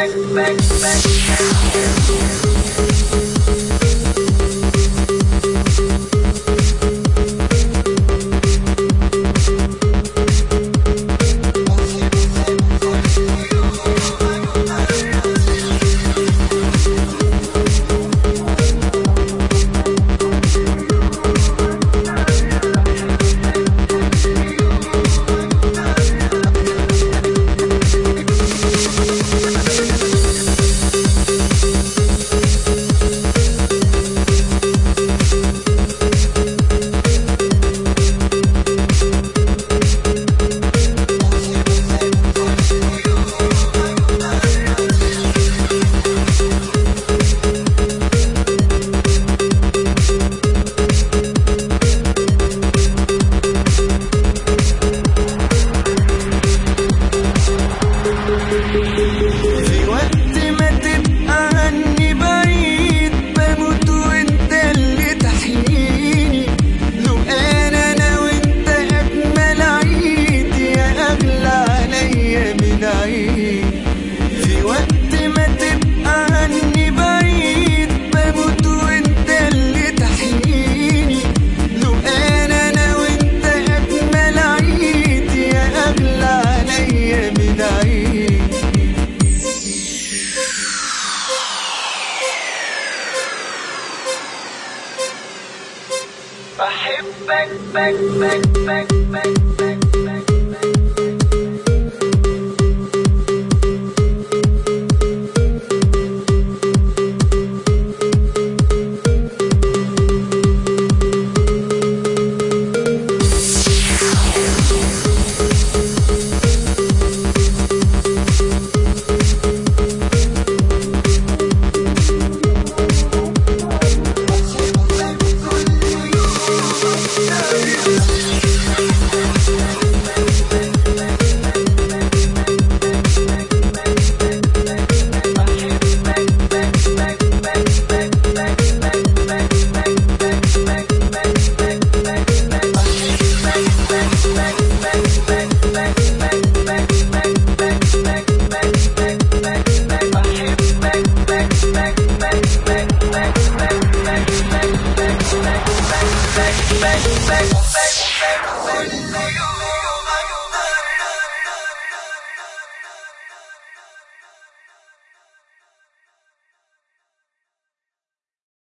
في وقت ما تبقى عني بعيد بموت وانت اللي تحييني. لو انا وانت اجمل عيد يا اغلى عليا من عيد. في وقت ما تبقى عني بعيد بموت وانت اللي تحييني. لو انا وانت اجمل عيد يا اغلى عليا من عيد. بحبك بك بك بك بك بك بك. Back